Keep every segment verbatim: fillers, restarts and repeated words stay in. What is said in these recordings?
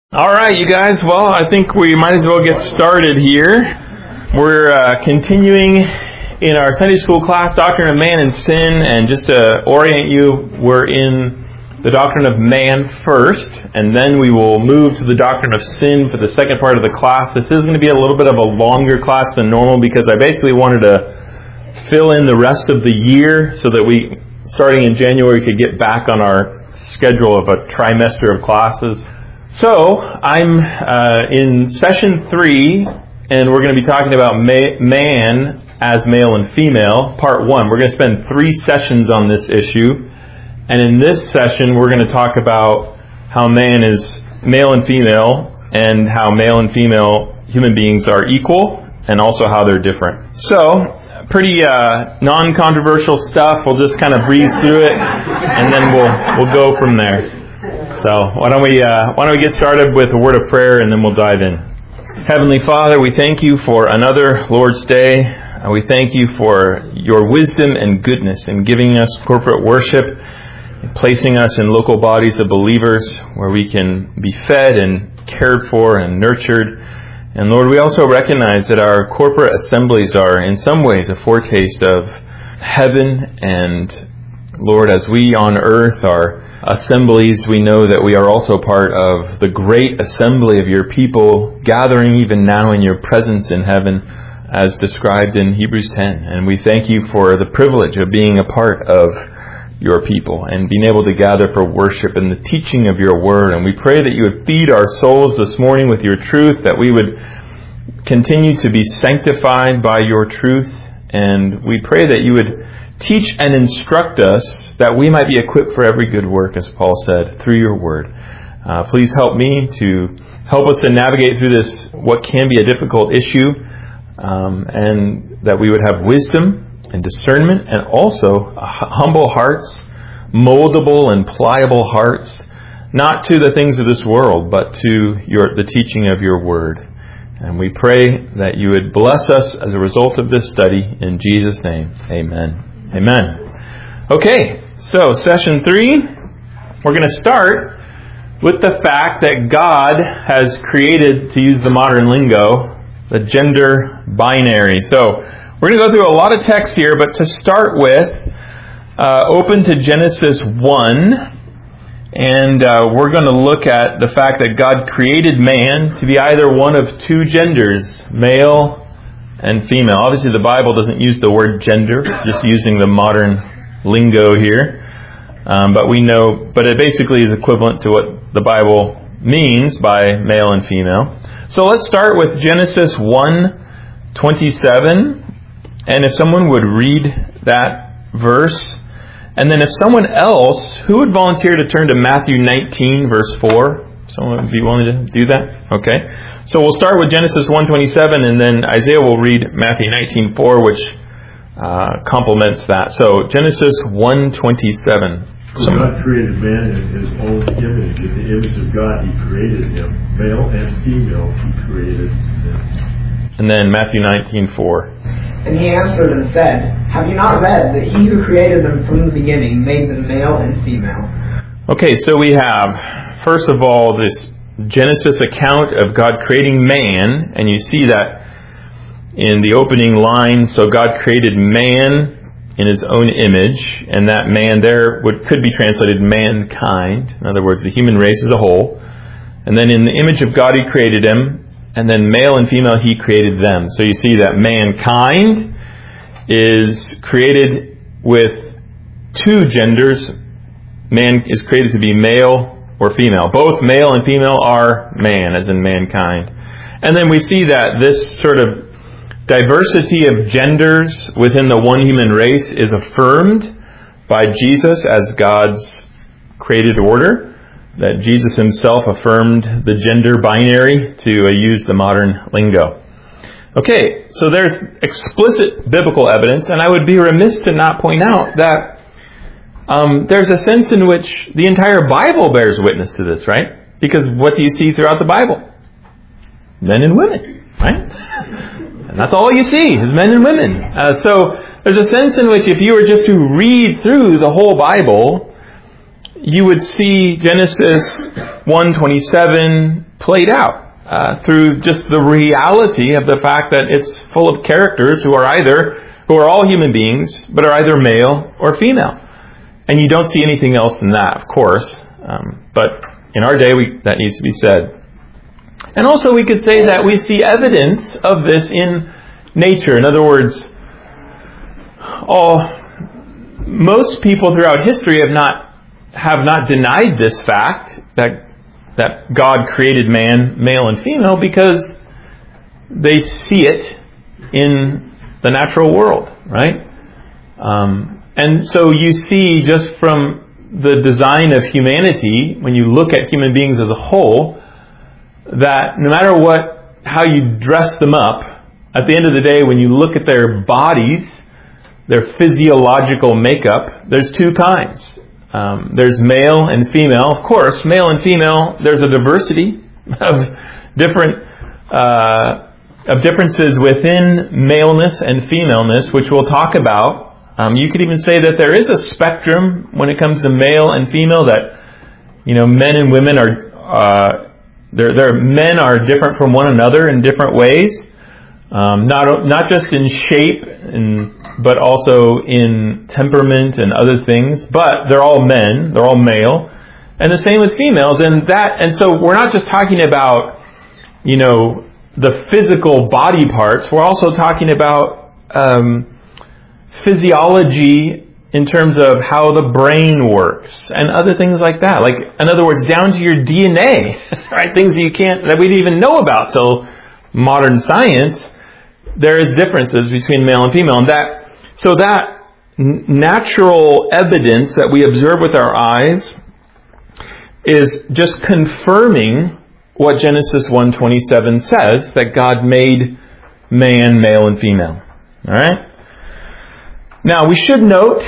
All right, you guys. Well, I think we might as well get started here. We're uh, continuing in our Sunday school class, Doctrine of Man and Sin, and just to orient you, we're in the Doctrine of Man first, and then we will move to the Doctrine of Sin for the second part of the class. This is going to be a little bit of a longer class than normal because I basically wanted to fill in the rest of the year so that we, starting in January, could get back on our schedule of a trimester of classes. So, I'm uh, in session three, and we're going to be talking about ma- man as male and female, part one. We're going to spend three sessions on this issue, and in this session we're going to talk about how man is male and female, and how male and female human beings are equal, and also how they're different. So, pretty uh, non-controversial stuff. We'll just kind of breeze through it, and then we'll we'll go from there. So why don't we uh, why don't we get started with a word of prayer, and then we'll dive in. Heavenly Father, we thank you for another Lord's Day. Uh, we thank you for your wisdom and goodness in giving us corporate worship, placing us in local bodies of believers where we can be fed and cared for and nurtured. And Lord, we also recognize that our corporate assemblies are in some ways a foretaste of heaven. And Lord, as we on earth are assemblies, we know that we are also part of the great assembly of your people, gathering even now in your presence in heaven, as described in Hebrews ten. And we thank you for the privilege of being a part of your people and being able to gather for worship and the teaching of your word. And we pray that you would feed our souls this morning with your truth, that we would continue to be sanctified by your truth. And we pray that you would teach and instruct us that we might be equipped for every good work, as Paul said, through your word. Uh, please help me to help us to navigate through this, what can be a difficult issue, um, and that we would have wisdom and discernment, and also humble hearts, moldable and pliable hearts, not to the things of this world, but to your the teaching of your word. And we pray that you would bless us as a result of this study. In Jesus' name, amen. Amen. Okay, so session three, we're going to start with the fact that God has created, to use the modern lingo, the gender binary. So we're going to go through a lot of text here, but to start with, uh, open to Genesis one, and uh, we're going to look at the fact that God created man to be either one of two genders, male and female. Obviously, the Bible doesn't use the word gender, just using the modern lingo here. Um, but we know, but it basically is equivalent to what the Bible means by male and female. So let's start with Genesis one twenty-seven. And if someone would read that verse, and then if someone else, who would volunteer to turn to Matthew nineteen, verse four? Someone would be willing to do that? Okay. So we'll start with Genesis one twenty-seven, and then Isaiah will read Matthew nineteen four, which uh, complements that. So Genesis one twenty-seven. So God created man in his own image. In the image of God he created him. Male and female he created them. And then Matthew nineteen four. And he answered and said, Have you not read that he who created them from the beginning made them male and female? Okay, so we have, first of all, this Genesis account of God creating man, and you see that in the opening line. So God created man in his own image, and that man there would could be translated mankind. In other words, the human race as a whole. And then in the image of God he created him, and then male and female he created them. So you see that mankind is created with two genders. Man is created to be male or female. Both male and female are man, as in mankind. And then we see that this sort of diversity of genders within the one human race is affirmed by Jesus as God's created order. That Jesus himself affirmed the gender binary, to uh, use the modern lingo. Okay, so there's explicit biblical evidence, and I would be remiss to not point out that Um, there's a sense in which the entire Bible bears witness to this, right? Because what do you see throughout the Bible? Men and women, right? And that's all you see, is men and women. Uh, so there's a sense in which if you were just to read through the whole Bible, you would see Genesis one twenty-seven played out uh, through just the reality of the fact that it's full of characters who are either, who are all human beings, but are either male or female. And you don't see anything else than that, of course. Um, but in our day, we, that needs to be said. And also we could say that we see evidence of this in nature. In other words, all most people throughout history have not have not denied this fact that that God created man, male and female, because they see it in the natural world, right? Um, and so you see just from the design of humanity, when you look at human beings as a whole, that no matter what, how you dress them up, at the end of the day, when you look at their bodies, their physiological makeup, there's two kinds. Um, there's male and female. Of course, male and female, there's a diversity of different uh, of differences within maleness and femaleness, which we'll talk about. Um, you could even say that there is a spectrum when it comes to male and female, that, you know, men and women are, uh, their their men are different from one another in different ways. Um, not not just in shape, and, but also in temperament and other things. But they're all men, they're all male, and the same with females. And that, and so we're not just talking about, you know, the physical body parts. We're also talking about um, physiology in terms of how the brain works and other things like that. Like, in other words, down to your D N A, right? Things that you can't, that we didn't even know about till modern science. There is differences between male and female, and that so that n- natural evidence that we observe with our eyes is just confirming what Genesis one twenty-seven says, that God made man, male, and female. All right. Now we should note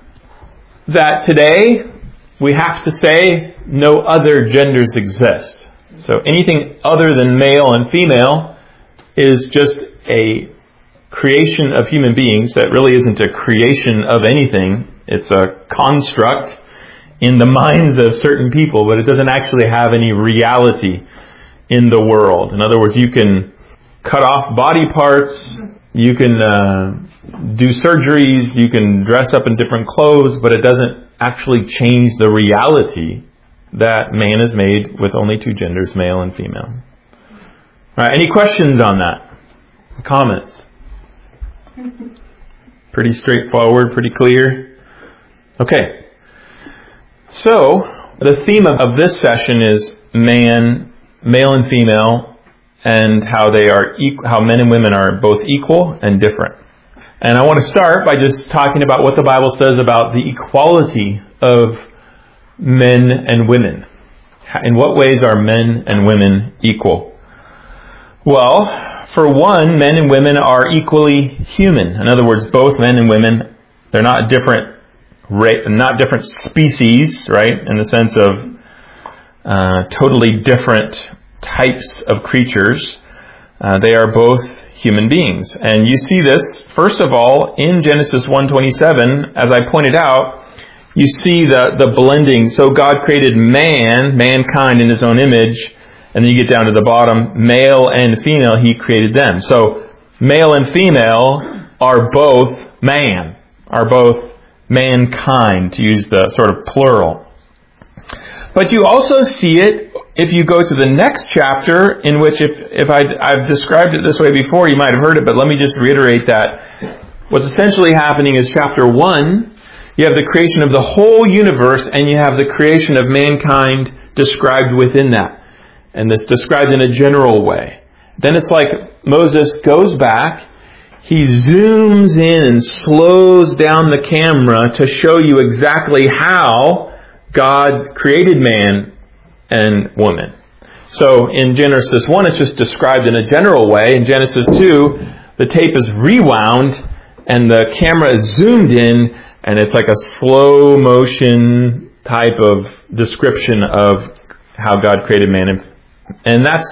that today we have to say no other genders exist. So anything other than male and female is just a creation of human beings that really isn't a creation of anything. It's a construct in the minds of certain people, but it doesn't actually have any reality in the world. In other words, you can cut off body parts, you can uh, do surgeries, you can dress up in different clothes, but it doesn't actually change the reality that man is made with only two genders, male and female. All right, any questions on that? Comments? Pretty straightforward, pretty clear. Okay. So, the theme of, of this session is man, male and female, and how they are equal, how men and women are both equal and different. And I want to start by just talking about what the Bible says about the equality of men and women. In what ways are men and women equal? Well, for one, men and women are equally human. In other words, both men and women, they're not different, not different species, right? In the sense of uh, totally different types of creatures. Uh, they are both human beings. And you see this, first of all, in Genesis one twenty-seven, as I pointed out, you see the, the blending. So God created man, mankind in his own image, and then you get down to the bottom, male and female, he created them. So male and female are both man, are both mankind, to use the sort of plural. But you also see it if you go to the next chapter, in which, if, if I'd, I've described it this way before, you might have heard it, but let me just reiterate that. What's essentially happening is chapter one, you have the creation of the whole universe, and you have the creation of mankind described within that. And it's described in a general way. Then it's like Moses goes back, he zooms in and slows down the camera to show you exactly how God created man and woman. So in Genesis one, it's just described in a general way. In Genesis two, the tape is rewound and the camera is zoomed in, and it's like a slow motion type of description of how God created man and And that's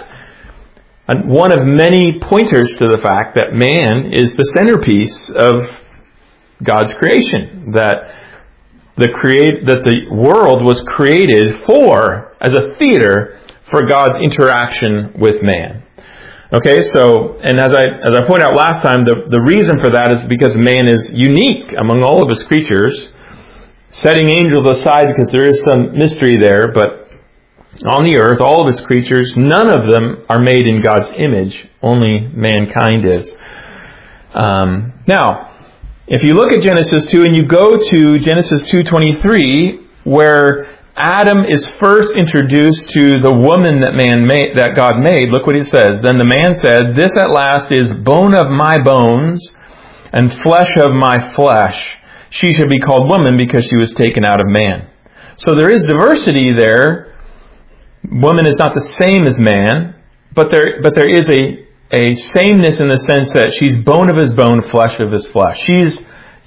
one of many pointers to the fact that man is the centerpiece of God's creation. That the create that the world was created for, as a theater, for God's interaction with man. Okay, so, and as I as I pointed out last time, the, the reason for that is because man is unique among all of his creatures, setting angels aside because there is some mystery there, but on the earth, all of his creatures, none of them are made in God's image, only mankind is. Um, now, if you look at Genesis two and you go to Genesis two twenty-three, where Adam is first introduced to the woman that man made, that God made. Look what he says. Then the man said, "This at last is bone of my bones and flesh of my flesh. She should be called woman because she was taken out of man." So there is diversity there. Woman is not the same as man, but there but there is a, a sameness in the sense that she's bone of his bone, flesh of his flesh. She's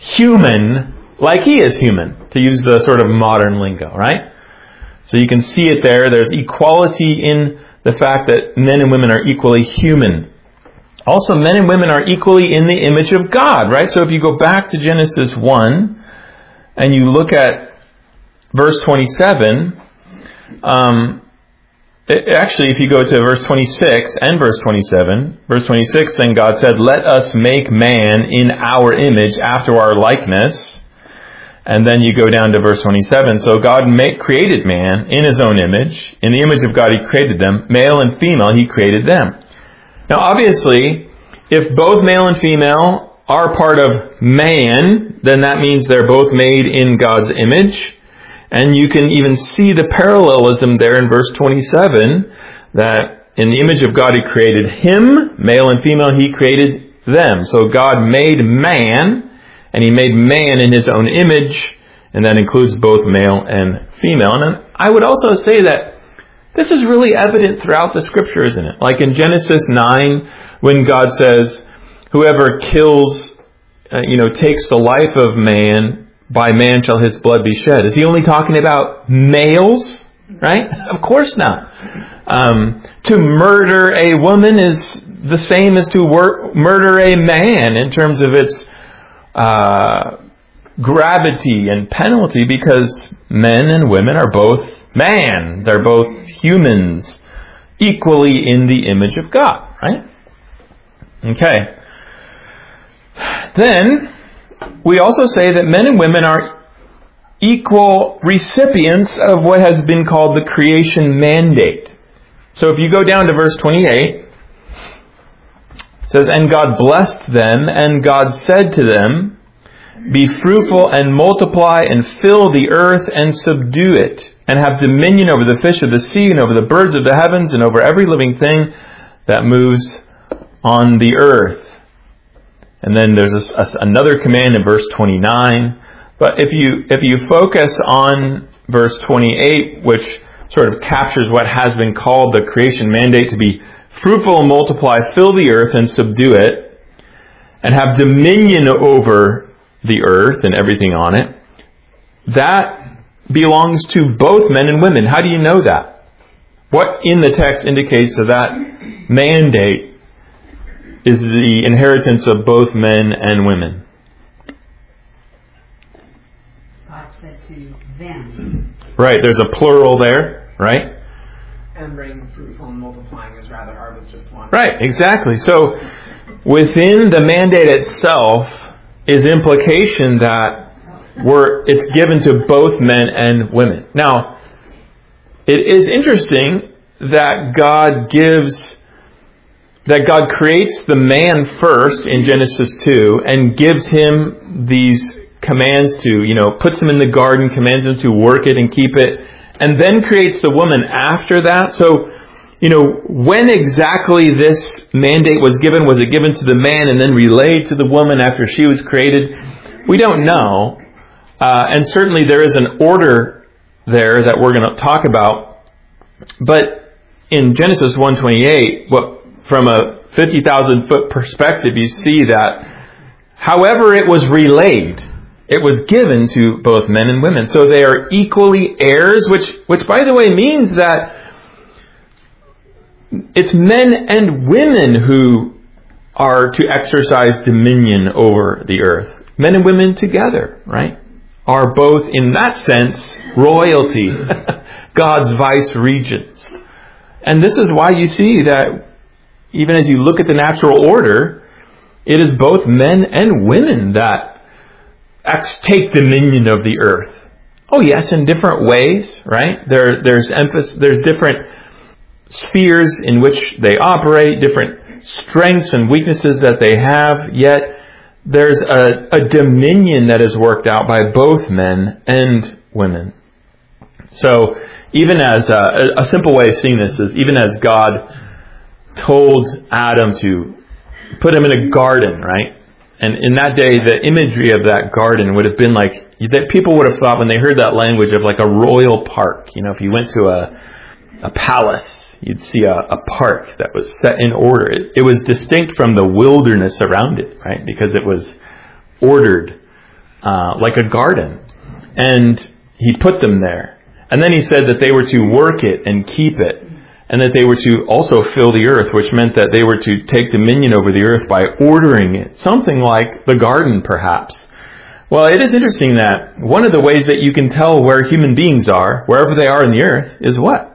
human like he is human, to use the sort of modern lingo, right? So you can see it there. There's equality in the fact that men and women are equally human. Also, men and women are equally in the image of God, right? So if you go back to Genesis one and you look at verse twenty-seven, um, it, actually if you go to verse twenty-six and verse twenty-seven, verse twenty-six, then God said, "Let us make man in our image after our likeness." And then you go down to verse twenty-seven. So God made, created man in his own image. In the image of God he created them. Male and female he created them. Now obviously, if both male and female are part of man, then that means they're both made in God's image. And you can even see the parallelism there in verse twenty-seven, that in the image of God he created him. Male and female he created them. So God made man, and he made man in his own image, and that includes both male and female. And I would also say that this is really evident throughout the Scripture, isn't it? Like in Genesis nine, when God says, "Whoever kills, uh, you know, takes the life of man, by man shall his blood be shed." Is he only talking about males? Right? Of course not. Um, to murder a woman is the same as to wor- murder a man in terms of its Uh, gravity and penalty, because men and women are both man. They're both humans, equally in the image of God, right? Okay. Then, we also say that men and women are equal recipients of what has been called the creation mandate. So if you go down to verse twenty-eight, it says, "And God blessed them, and God said to them, Be fruitful and multiply and fill the earth and subdue it, and have dominion over the fish of the sea and over the birds of the heavens and over every living thing that moves on the earth." And then there's a, a, another command in verse twenty-nine. But if you if you focus on verse twenty-eight, which sort of captures what has been called the creation mandate to be fruitful and multiply, fill the earth and subdue it, and have dominion over the earth and everything on it, that belongs to both men and women. How do you know that? What in the text indicates that that mandate is the inheritance of both men and women? God said to them. Right, there's a plural there, right? And bring fruitful and multiplying is rather hard with just one. Right, exactly. So within the mandate itself is implication that we're, it's given to both men and women. Now, it is interesting that God gives, that God creates the man first in Genesis two and gives him these commands to, you know, puts him in the garden, commands him to work it and keep it, and then creates the woman after that. So, you know, when exactly this mandate was given, was it given to the man and then relayed to the woman after she was created? We don't know. Uh, and certainly there is an order there that we're going to talk about. But in Genesis one twenty-eight, what, from a fifty thousand foot perspective, you see that however it was relayed, it was given to both men and women. So they are equally heirs, which, which by the way means that it's men and women who are to exercise dominion over the earth. Men and women together, right, are both, in that sense, royalty, God's vice regents. And this is why you see that even as you look at the natural order, it is both men and women that take dominion of the earth. Oh yes, in different ways, right? There, there's emphasis, there's different spheres in which they operate, different strengths and weaknesses that they have, yet there's a, a dominion that is worked out by both men and women. So even as a, a simple way of seeing this is, even as God told Adam to put him in a garden, right? And in that day, the imagery of that garden would have been like, that people would have thought when they heard that language of like a royal park. You know, if you went to a, a palace, you'd see a, a park that was set in order. It, it was distinct from the wilderness around it, right? Because it was ordered uh, like a garden. And he put them there. And then he said that they were to work it and keep it. And that they were to also fill the earth, which meant that they were to take dominion over the earth by ordering it. Something like the garden, perhaps. Well, it is interesting that one of the ways that you can tell where human beings are, wherever they are in the earth, is what?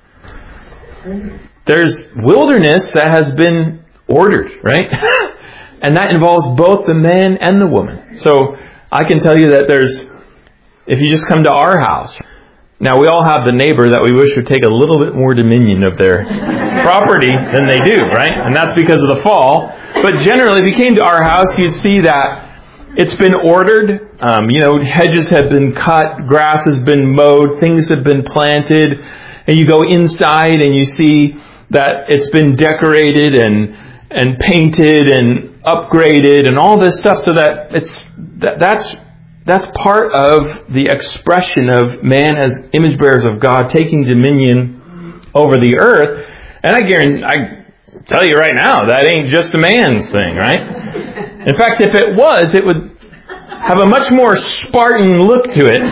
There's wilderness that has been ordered, right? And that involves both the man and the woman. So I can tell you that there's, if you just come to our house, now we all have the neighbor that we wish would take a little bit more dominion of their property than they do, right? And that's because of the fall. But generally, if you came to our house, you'd see that it's been ordered. Um, you know, hedges have been cut, grass has been mowed, things have been planted. And you go inside and you see that it's been decorated and and painted and upgraded and all this stuff, so that it's that, that's that's part of the expression of man as image bearers of God taking dominion over the earth. And I guarantee, I tell you right now, that ain't just a man's thing, right? In fact, if it was, it would have a much more Spartan look to it,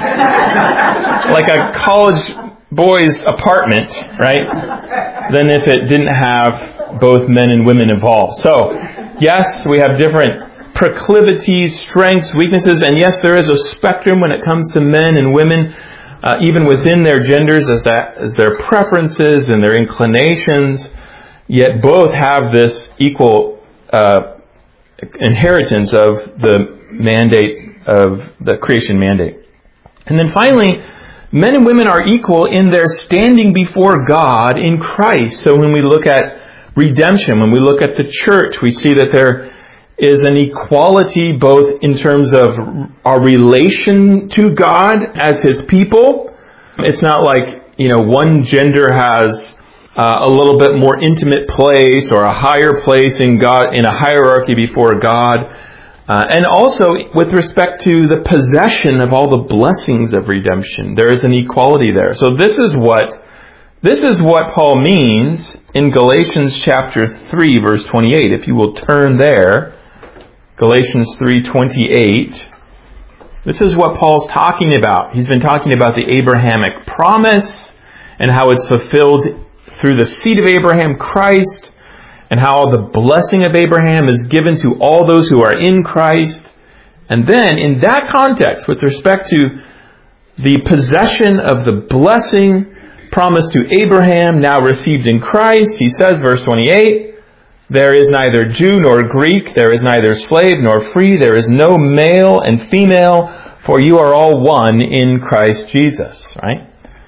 like a college boy's apartment, right? Than if it didn't have both men and women involved. So, yes, we have different proclivities, strengths, weaknesses, and yes, there is a spectrum when it comes to men and women, uh, even within their genders, as that as their preferences and their inclinations. Yet both have this equal uh, inheritance of the mandate of the creation mandate. And then finally, men and women are equal in their standing before God in Christ. So when we look at redemption, when we look at the church, we see that there is an equality both in terms of our relation to God as His people. It's not like, you know, one gender has uh, a little bit more intimate place or a higher place in God, in a hierarchy before God. Uh, and also with respect to the possession of all the blessings of redemption, there is an equality there. So this is what this is what Paul means in Galatians chapter three, verse twenty-eight. If you will turn there, Galatians three twenty-eight. This is what Paul's talking about. He's been talking about the Abrahamic promise and how it's fulfilled through the seed of Abraham, Christ, and how the blessing of Abraham is given to all those who are in Christ. And then, in that context, with respect to the possession of the blessing promised to Abraham, now received in Christ, he says, verse twenty-eight, there is neither Jew nor Greek, there is neither slave nor free, there is no male and female, for you are all one in Christ Jesus, right?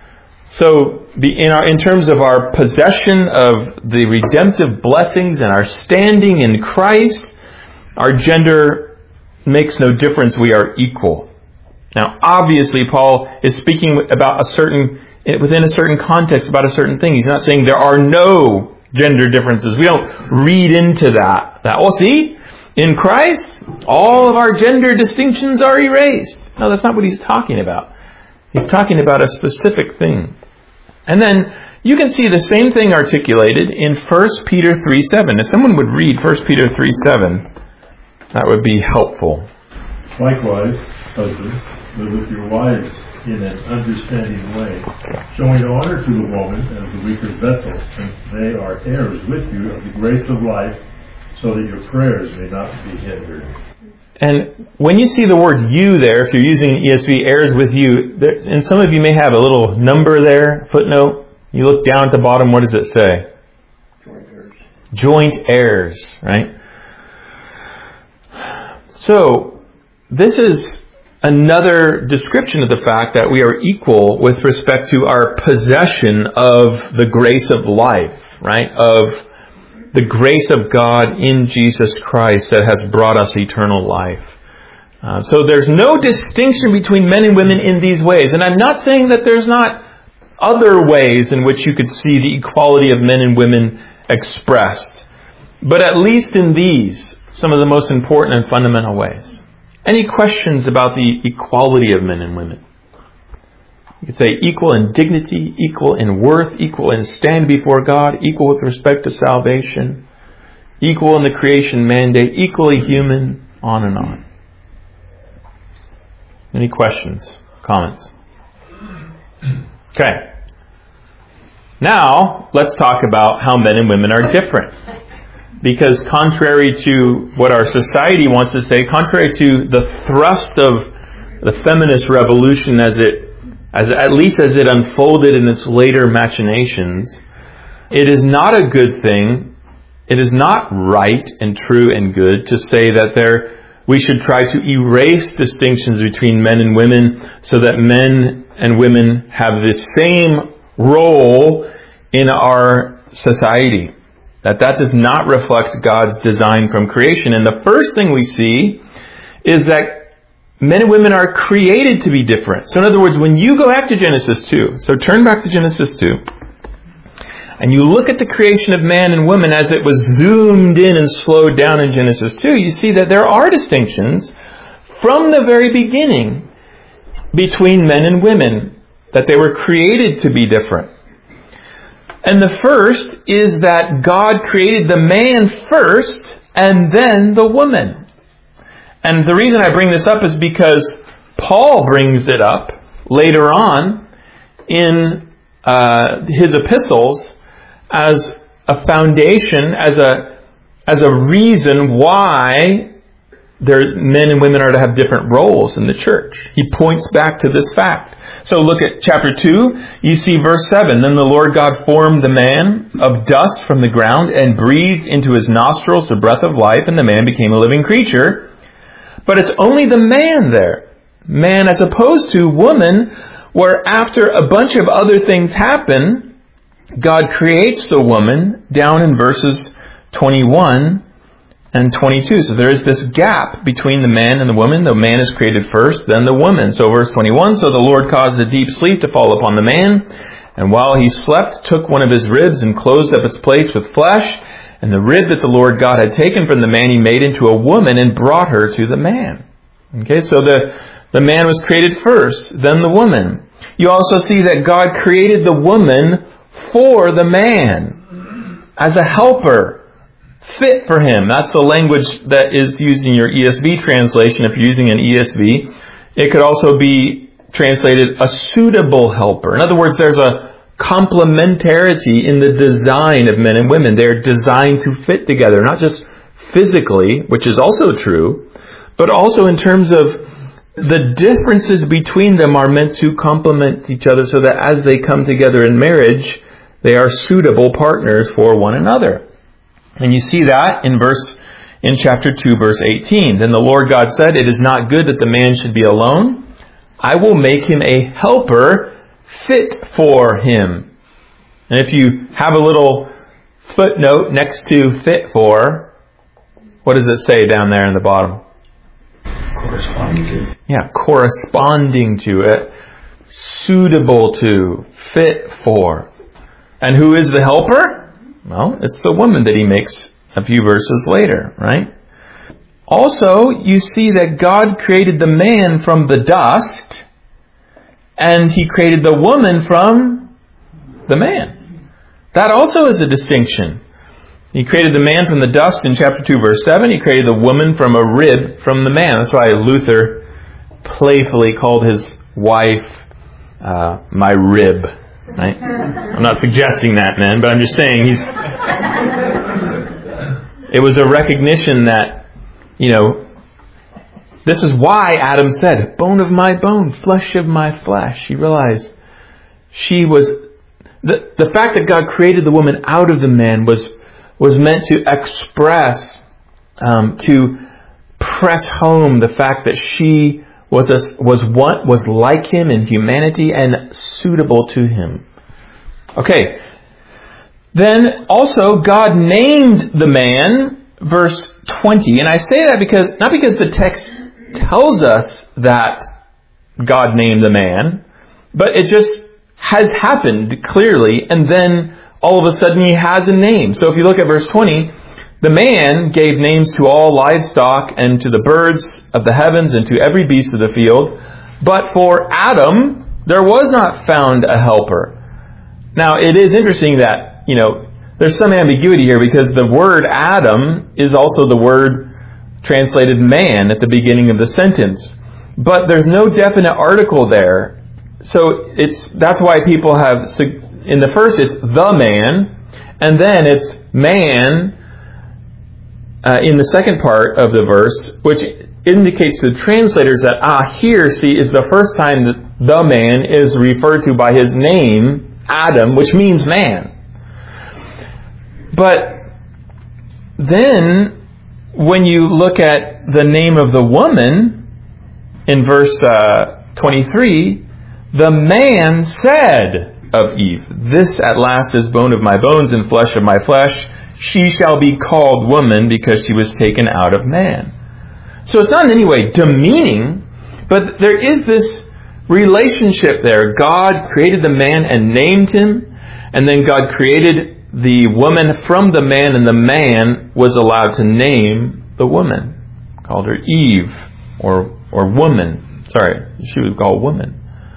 So, in, our, in terms of our possession of the redemptive blessings and our standing in Christ, our gender makes no difference. We are equal. Now, obviously, Paul is speaking about a certain, within a certain context about a certain thing. He's not saying there are no gender differences. We don't read into that. That, well, see, in Christ, all of our gender distinctions are erased. No, that's not what he's talking about. He's talking about a specific thing. And then you can see the same thing articulated in First Peter three seven. If someone would read First Peter three seven, that would be helpful. Likewise, husbands, live with your wives in an understanding way, showing honor to the woman as the weaker vessel, since they are heirs with you of the grace of life, so that your prayers may not be hindered. And when you see the word you there, if you're using E S V, heirs with you, there, and some of you may have a little number there, footnote. You look down at the bottom, what does it say? Joint heirs. Joint heirs, right? So, this is another description of the fact that we are equal with respect to our possession of the grace of life, right? Of the grace of God in Jesus Christ that has brought us eternal life. Uh, so there's no distinction between men and women in these ways. And I'm not saying that there's not other ways in which you could see the equality of men and women expressed. But at least in these, some of the most important and fundamental ways. Any questions about the equality of men and women? You could say equal in dignity, equal in worth, equal in stand before God, equal with respect to salvation, equal in the creation mandate, equally human, on and on. Any questions, comments? Okay. Now, let's talk about how men and women are different. Because contrary to what our society wants to say, contrary to the thrust of the feminist revolution as it, as at least as it unfolded in its later machinations, it is not a good thing, it is not right and true and good to say that there we should try to erase distinctions between men and women so that men and women have the same role in our society. That that does not reflect God's design from creation. And the first thing we see is that men and women are created to be different. So in other words, when you go back to Genesis two, so turn back to Genesis two, and you look at the creation of man and woman as it was zoomed in and slowed down in Genesis two, you see that there are distinctions from the very beginning between men and women, that they were created to be different. And the first is that God created the man first and then the woman. And the reason I bring this up is because Paul brings it up later on in uh, his epistles as a foundation, as a as a reason why there's men and women are to have different roles in the church. He points back to this fact. So look at chapter two, you see verse seven. Then the Lord God formed the man of dust from the ground and breathed into his nostrils the breath of life, and the man became a living creature. But it's only the man there. Man as opposed to woman, where after a bunch of other things happen, God creates the woman down in verses twenty-one and twenty-two. So there is this gap between the man and the woman. The man is created first, then the woman. So verse twenty-one, so the Lord caused a deep sleep to fall upon the man, and while he slept, took one of his ribs and closed up its place with flesh. And the rib that the Lord God had taken from the man he made into a woman and brought her to the man. Okay, so the, the man was created first, then the woman. You also see that God created the woman for the man as a helper. Fit for him. That's the language that is used in your E S V translation. If you're using an E S V, it could also be translated a suitable helper. In other words, there's a complementarity in the design of men and women. They're designed to fit together, not just physically, which is also true, but also in terms of the differences between them are meant to complement each other so that as they come together in marriage, they are suitable partners for one another. And you see that in verse in chapter two, verse eighteen. Then the Lord God said, "It is not good that the man should be alone. I will make him a helper fit for him." And if you have a little footnote next to fit for, what does it say down there in the bottom? Corresponding to. Yeah, corresponding to it, suitable to, fit for. And who is the helper? Well, it's the woman that he makes a few verses later, right? Also, you see that God created the man from the dust, and he created the woman from the man. That also is a distinction. He created the man from the dust in chapter two, verse seven. He created the woman from a rib from the man. That's why Luther playfully called his wife uh, my rib. Right? I'm not suggesting that, man, but I'm just saying he's. It was a recognition that, you know, this is why Adam said, "Bone of my bone, flesh of my flesh." He realized she was The, the fact that God created the woman out of the man was, was meant to express, um, to press home the fact that she was a, was one, was like him in humanity and suitable to him. Okay. Then also God named the man, verse twenty. And I say that because, not because the text tells us that God named the man, but it just has happened clearly, and then all of a sudden he has a name. So if you look at verse twenty, the man gave names to all livestock and to the birds of the heavens and to every beast of the field. But for Adam, there was not found a helper. Now, it is interesting that, you know, there's some ambiguity here because the word Adam is also the word translated man at the beginning of the sentence. But there's no definite article there. So it's that's why people have, in the first it's the man, and then it's man uh, in the second part of the verse, which indicates to the translators that, ah, here, see, is the first time that the man is referred to by his name, Adam, which means man. But then, when you look at the name of the woman, in verse uh, twenty-three, the man said of Eve, "This at last is bone of my bones and flesh of my flesh. She shall be called woman because she was taken out of man." So it's not in any way demeaning, but there is this relationship there. God created the man and named him, and then God created the woman from the man, and the man was allowed to name the woman. Called her Eve, or or woman. Sorry, she was called woman.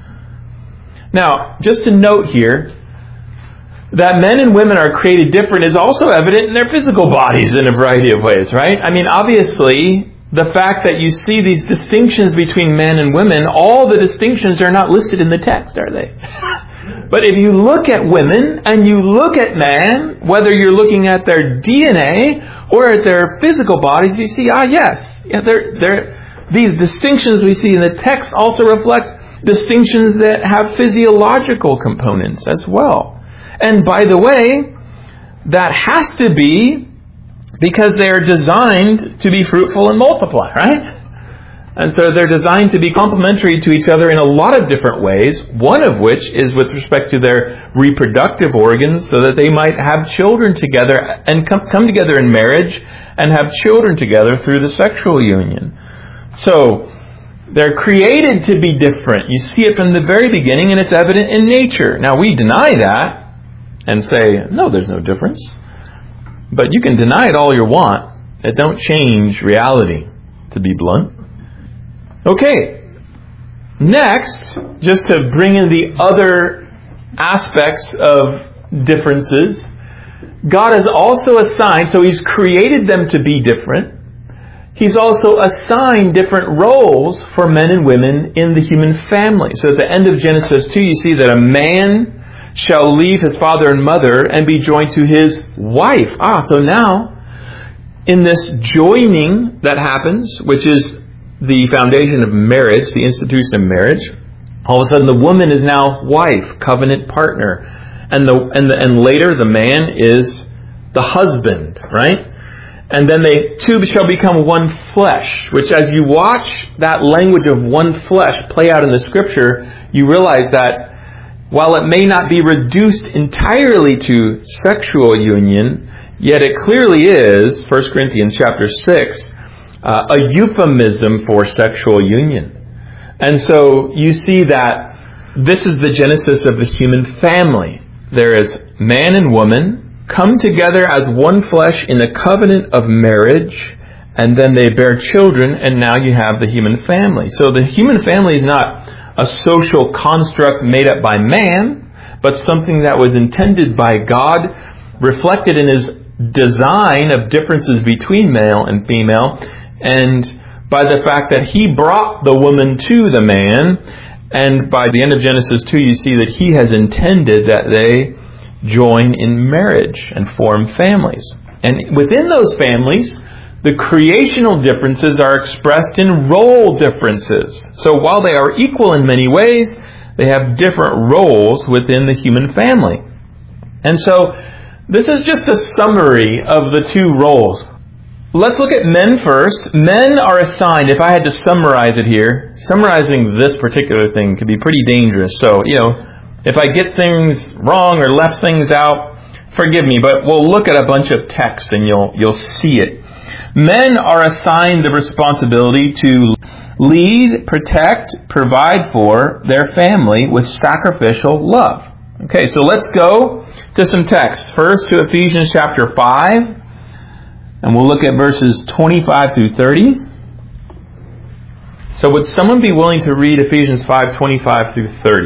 Now, just to note here, that men and women are created different is also evident in their physical bodies in a variety of ways, right? I mean, obviously, the fact that you see these distinctions between men and women, all the distinctions are not listed in the text, are they? But if you look at women and you look at man, whether you're looking at their D N A or at their physical bodies, you see, ah, yes, yeah, they're, they're, these distinctions we see in the text also reflect distinctions that have physiological components as well. And by the way, that has to be because they are designed to be fruitful and multiply, right? And so they're designed to be complementary to each other in a lot of different ways, one of which is with respect to their reproductive organs, so that they might have children together and come, come together in marriage and have children together through the sexual union. So they're created to be different. You see it from the very beginning, and it's evident in nature. Now, we deny that and say, no, there's no difference. But you can deny it all you want. It don't change reality, to be blunt. Okay, next, just to bring in the other aspects of differences, God has also assigned, so He's created them to be different. He's also assigned different roles for men and women in the human family. So at the end of Genesis two, you see that a man shall leave his father and mother and be joined to his wife. Ah, so now, in this joining that happens, which is the foundation of marriage, the institution of marriage, all of a sudden the woman is now wife, covenant partner, and the and the, and later the man is the husband, right? And then they two shall become one flesh, which as you watch that language of one flesh play out in the Scripture, you realize that while it may not be reduced entirely to sexual union, yet it clearly is, First Corinthians chapter six, Uh, a euphemism for sexual union. And so you see that this is the genesis of the human family. There is man and woman come together as one flesh in a covenant of marriage, and then they bear children, and now you have the human family. So the human family is not a social construct made up by man, but something that was intended by God, reflected in His design of differences between male and female, and by the fact that He brought the woman to the man, and by the end of Genesis two, you see that He has intended that they join in marriage and form families. And within those families, the creational differences are expressed in role differences. So while they are equal in many ways, they have different roles within the human family. And so this is just a summary of the two roles. Let's look at men first. Men are assigned, if I had to summarize it here, summarizing this particular thing could be pretty dangerous. So, you know, if I get things wrong or left things out, forgive me, but we'll look at a bunch of text and you'll you'll see it. Men are assigned the responsibility to lead, protect, provide for their family with sacrificial love. Okay, so let's go to some text. First to Ephesians chapter five. And we'll look at verses twenty-five through thirty. So would someone be willing to read Ephesians five, twenty-five through thirty?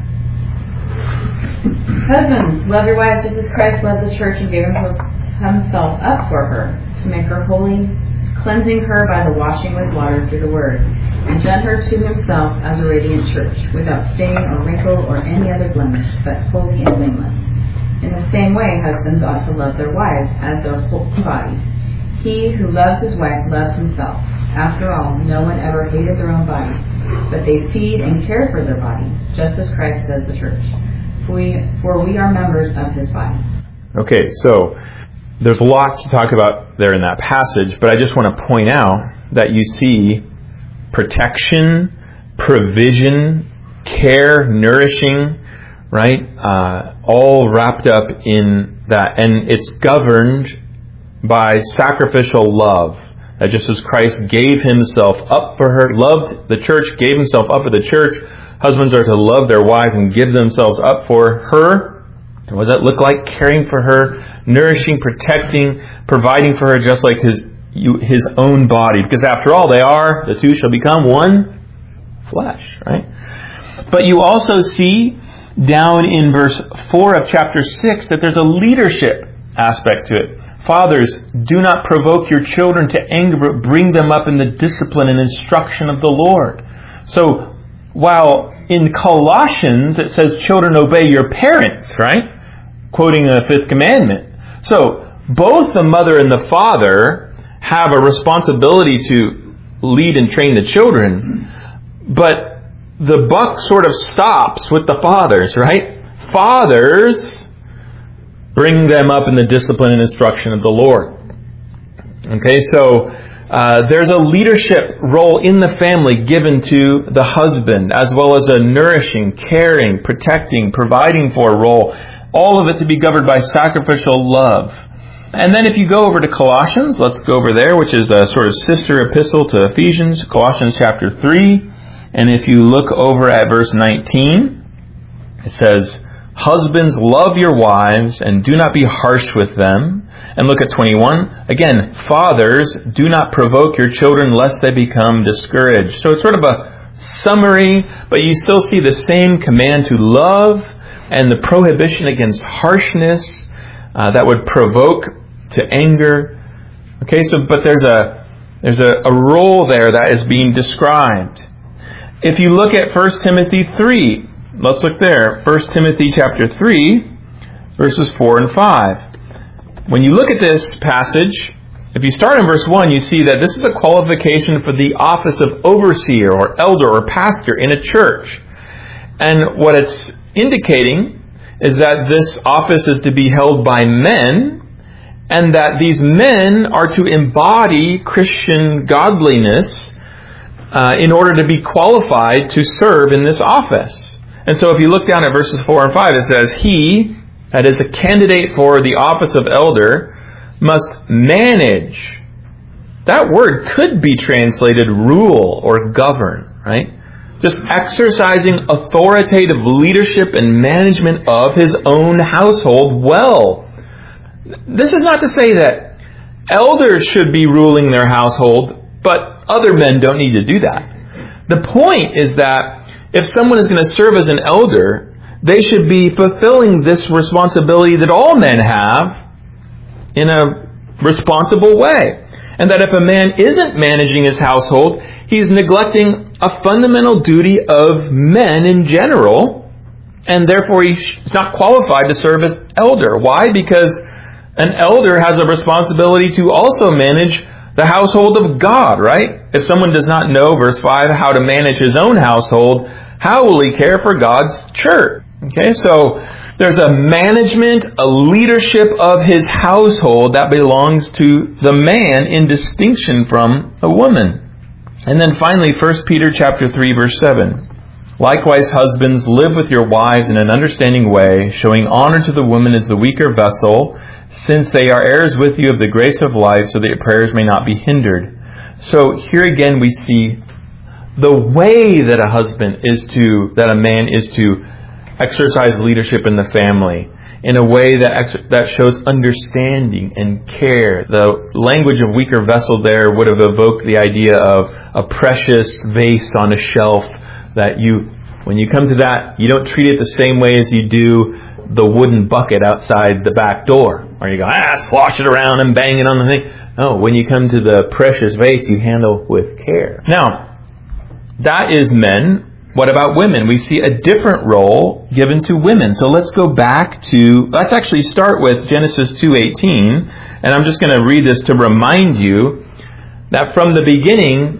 Husbands, love your wives just as Christ loved the church and gave himself up for her, to make her holy, cleansing her by the washing with water through the word, and present her to himself as a radiant church, without stain or wrinkle or any other blemish, but holy and blameless. In the same way, husbands ought to love their wives as their whole bodies. He who loves his wife loves himself. After all, no one ever hated their own body, but they feed and care for their body, just as Christ does the church. For we, for we are members of his body. Okay, so there's a lot to talk about there in that passage, but I just want to point out that you see protection, provision, care, nourishing, right? Uh, all wrapped up in that. And it's governed by sacrificial love. That just as Christ gave himself up for her, loved the church, gave himself up for the church, husbands are to love their wives and give themselves up for her. What does that look like? Caring for her, nourishing, protecting, providing for her just like his his own body. Because after all, they are, the two shall become one flesh, right? But you also see down in verse four of chapter six that there's a leadership aspect to it. Fathers, do not provoke your children to anger, but bring them up in the discipline and instruction of the Lord. So, while in Colossians it says, children, obey your parents, right? Quoting the fifth commandment. So, both the mother and the father have a responsibility to lead and train the children, but the buck sort of stops with the fathers, right? Fathers, bring them up in the discipline and instruction of the Lord. Okay, so uh, there's a leadership role in the family given to the husband, as well as a nourishing, caring, protecting, providing for role. All of it to be governed by sacrificial love. And then if you go over to Colossians, let's go over there, which is a sort of sister epistle to Ephesians, Colossians chapter three. And if you look over at verse nineteen, it says, husbands, love your wives and do not be harsh with them. And look at twenty-one. Again, fathers, do not provoke your children lest they become discouraged. So it's sort of a summary, but you still see the same command to love and the prohibition against harshness uh, that would provoke to anger. Okay, so but there's a there's a, a role there that is being described. If you look at First Timothy three, let's look there. First Timothy chapter three, verses four and five. When you look at this passage, if you start in verse one, you see that this is a qualification for the office of overseer or elder or pastor in a church. And what it's indicating is that this office is to be held by men, and that these men are to embody Christian godliness uh, in order to be qualified to serve in this office. And so if you look down at verses four and five, it says, he, that is a candidate for the office of elder, must manage. That word could be translated rule or govern, right? Just exercising authoritative leadership and management of his own household well. This is not to say that elders should be ruling their household, but other men don't need to do that. The point is that if someone is going to serve as an elder, they should be fulfilling this responsibility that all men have in a responsible way. And that if a man isn't managing his household, he's neglecting a fundamental duty of men in general, and therefore he's not qualified to serve as elder. Why? Because an elder has a responsibility to also manage the household of God, right? If someone does not know, verse five, how to manage his own household, how will he care for God's church? Okay, so There's a management, a leadership of his household that belongs to the man in distinction from a woman. And then finally, First Peter chapter three, verse seven. Likewise, husbands, live with your wives in an understanding way, showing honor to the woman as the weaker vessel, since they are heirs with you of the grace of life, so that your prayers may not be hindered. So here again we see the way that a husband is to, that a man is to exercise leadership in the family in a way that ex- that shows understanding and care. The language of weaker vessel there would have evoked the idea of a precious vase on a shelf that you, when you come to that, you don't treat it the same way as you do the wooden bucket outside the back door, or you go, ah, swash it around and bang it on the thing. No, when you come to the precious vase, you handle with care. Now, that is men. What about women? We see a different role given to women. So let's go back to, let's actually start with Genesis two eighteen, and I'm just going to read this to remind you that from the beginning,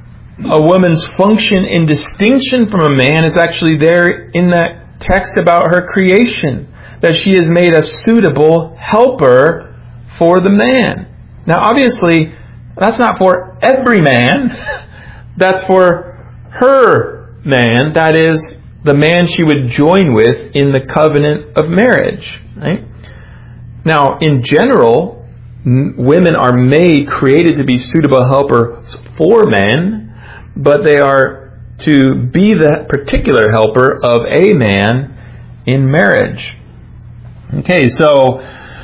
a woman's function in distinction from a man is actually there in that text about her creation, that she is made a suitable helper for the man. Now, obviously, that's not for every man. That's for her man. That is the man she would join with in the covenant of marriage. Right? Now, in general, m- women are made, created to be suitable helpers for men, but they are to be the particular helper of a man in marriage. Okay, so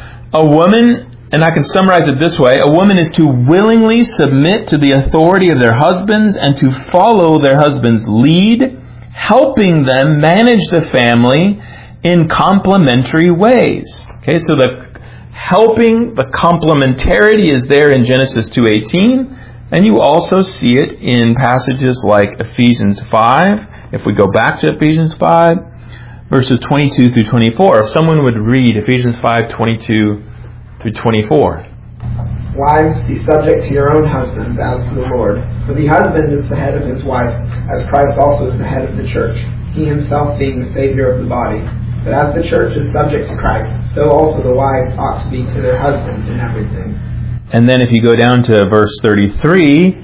a woman, and I can summarize it this way, a woman is to willingly submit to the authority of their husbands and to follow their husband's lead, helping them manage the family in complementary ways. Okay, so the helping, the complementarity is there in Genesis two eighteen. And you also see it in passages like Ephesians five. If we go back to Ephesians five, verses twenty-two through twenty-four. If someone would read Ephesians five, twenty-two through twenty-four. Wives, be subject to your own husbands as to the Lord. For the husband is the head of his wife, as Christ also is the head of the church, he himself being the Savior of the body. But as the church is subject to Christ, so also the wives ought to be to their husbands in everything. And then if you go down to verse thirty-three,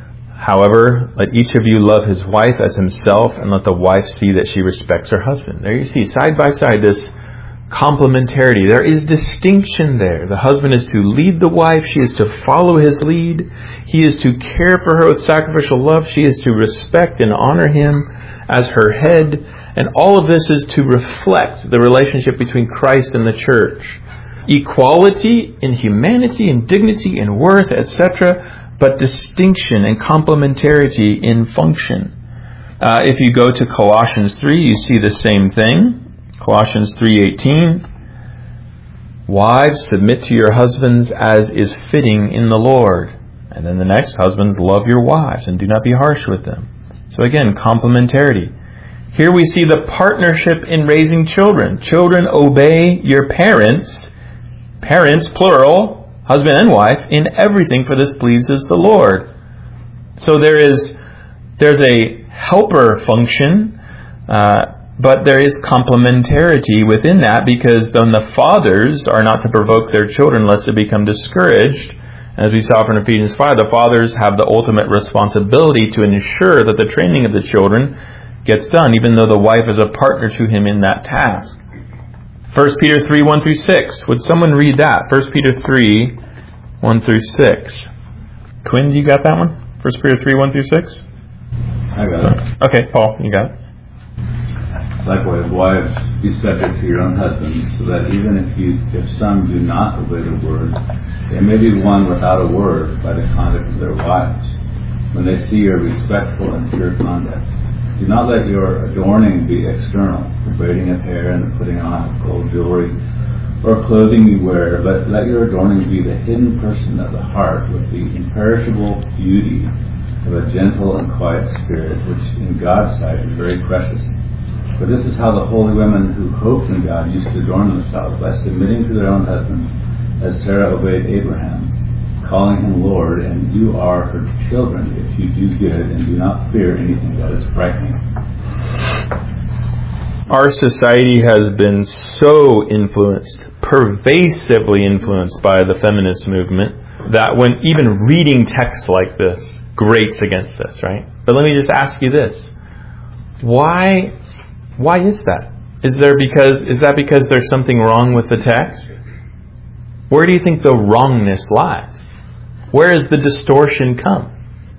however, let each of you love his wife as himself, and let the wife see that she respects her husband. There you see, side by side, this complementarity. There is distinction there. The husband is to lead the wife. She is to follow his lead. He is to care for her with sacrificial love. She is to respect and honor him as her head. And all of this is to reflect the relationship between Christ and the church. Equality in humanity and dignity and worth, et cetera, but distinction and complementarity in function. Uh, if you go to Colossians three, you see the same thing. Colossians three eighteen. Wives, submit to your husbands as is fitting in the Lord. And then the next, husbands, love your wives and do not be harsh with them. So again, complementarity. Here we see the partnership in raising children. Children, obey your parents. Parents, plural, husband and wife, in everything, for this pleases the Lord. So there is there's a helper function, uh, but there is complementarity within that, because then the fathers are not to provoke their children lest they become discouraged. As we saw from Ephesians five, the fathers have the ultimate responsibility to ensure that the training of the children gets done, even though the wife is a partner to him in that task. First Peter three, one through six. Would someone read that? First Peter three, one through six. Quinn, do you got that one? First Peter three, one through six? I got so, it. Okay, Paul, you got it. Likewise, wives, be subject to your own husbands, so that even if you, if some do not obey the word, they may be won without a word by the conduct of their wives, when they see your respectful and pure conduct. Do not let your adorning be external, the braiding of hair and the putting on of gold jewelry, or clothing you wear, but let your adorning be the hidden person of the heart, with the imperishable beauty of a gentle and quiet spirit, which in God's sight is very precious. For this is how the holy women who hoped in God used to adorn themselves, by submitting to their own husbands, as Sarah obeyed Abraham, calling him Lord, and you are her children if you do good and do not fear anything that is frightening. Our society has been so influenced, pervasively influenced by the feminist movement, that when even reading text like this grates against us, right? But let me just ask you this. Why why is that? Is there because is that because there's something wrong with the text? Where do you think the wrongness lies? Where does the distortion come?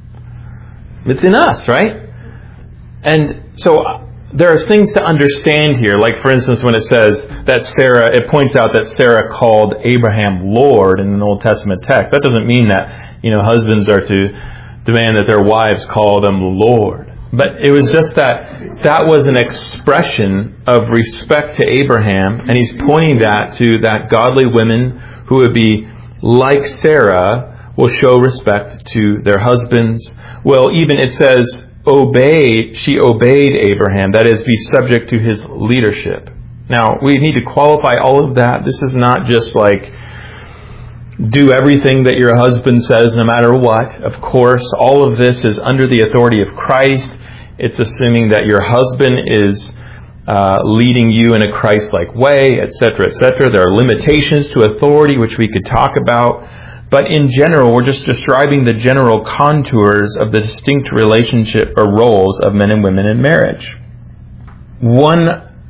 It's in us, right? And so there are things to understand here. Like, for instance, when it says that Sarah, it points out that Sarah called Abraham Lord in the Old Testament text. That doesn't mean that, you know, husbands are to demand that their wives call them Lord. But it was just that that was an expression of respect to Abraham, and he's pointing that to that godly women who would be like Sarah will show respect to their husbands. Well, even it says, obeyed, she obeyed Abraham, that is, be subject to his leadership. Now, we need to qualify all of that. This is not just like do everything that your husband says no matter what. Of course, all of this is under the authority of Christ. It's assuming that your husband is uh, leading you in a Christ-like way, et cetera, et cetera. There are limitations to authority, which we could talk about. But in general, we're just describing the general contours of the distinct relationship or roles of men and women in marriage. One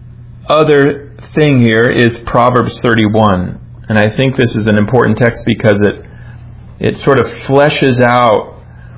other thing here is Proverbs thirty-one. And I think this is an important text because it it sort of fleshes out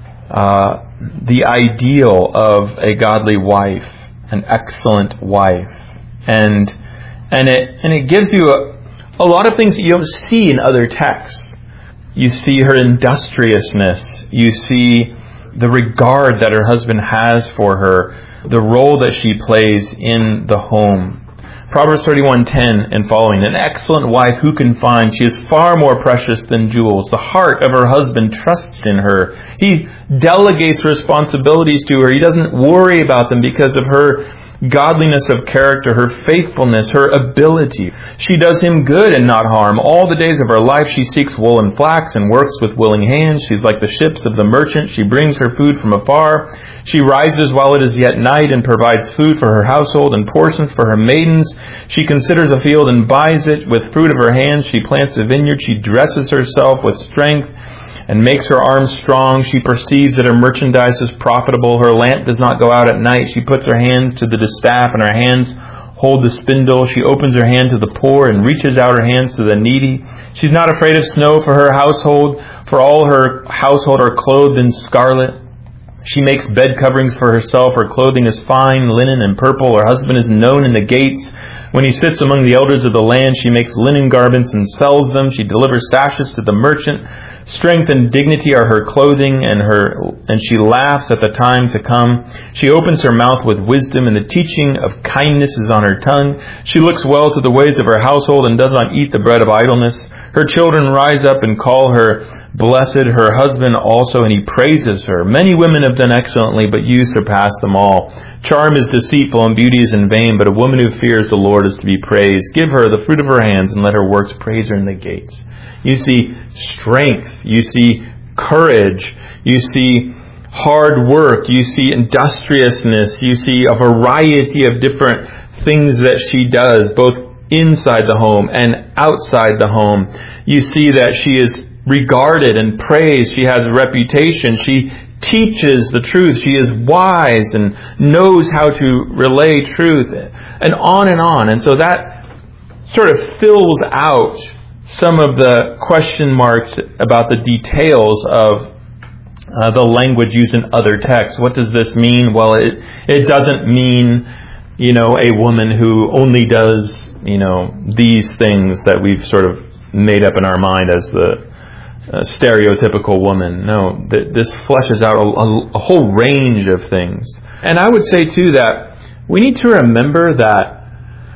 uh, the ideal of a godly wife, an excellent wife. And and it and it gives you a, a lot of things that you don't see in other texts. You see her industriousness. You see the regard that her husband has for her, the role that she plays in the home. Proverbs thirty-one ten and following, an excellent wife who can find? She is far more precious than jewels. The heart of her husband trusts in her. He delegates responsibilities to her. He doesn't worry about them because of her godliness of character, her faithfulness, her ability. She does him good and not harm. All the days of her life she seeks wool and flax and works with willing hands. She's like the ships of the merchant. She brings her food from afar. She rises while it is yet night and provides food for her household and portions for her maidens. She considers a field and buys it. With fruit of her hands she plants a vineyard. She dresses herself with strength and makes her arms strong. She perceives that her merchandise is profitable. Her lamp does not go out at night. She puts her hands to the distaff, and her hands hold the spindle. She opens her hand to the poor and reaches out her hands to the needy. She's not afraid of snow for her household, for all her household are clothed in scarlet. She makes bed coverings for herself. Her clothing is fine linen and purple. Her husband is known in the gates. When he sits among the elders of the land, she makes linen garments and sells them. She delivers sashes to the merchant. Strength and dignity are her clothing, and her and she laughs at the time to come. She opens her mouth with wisdom, and the teaching of kindness is on her tongue. She looks well to the ways of her household and does not eat the bread of idleness. Her children rise up and call her blessed, her husband also, and he praises her. Many women have done excellently, but you surpass them all. Charm is deceitful and beauty is in vain, but a woman who fears the Lord is to be praised. Give her the fruit of her hands, and let her works praise her in the gates. You see strength, you see courage, you see hard work, you see industriousness, you see a variety of different things that she does, both inside the home and outside the home. You see that she is regarded and praised, she has a reputation, she teaches the truth, she is wise and knows how to relay truth, and on and on. And so that sort of fills out some of the question marks about the details of uh, the language used in other texts. What does this mean? Well, it it doesn't mean, you know, a woman who only does, you know, these things that we've sort of made up in our mind as the uh, stereotypical woman. No, th- this fleshes out a, a, a whole range of things. And I would say, too, that we need to remember that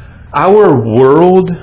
our world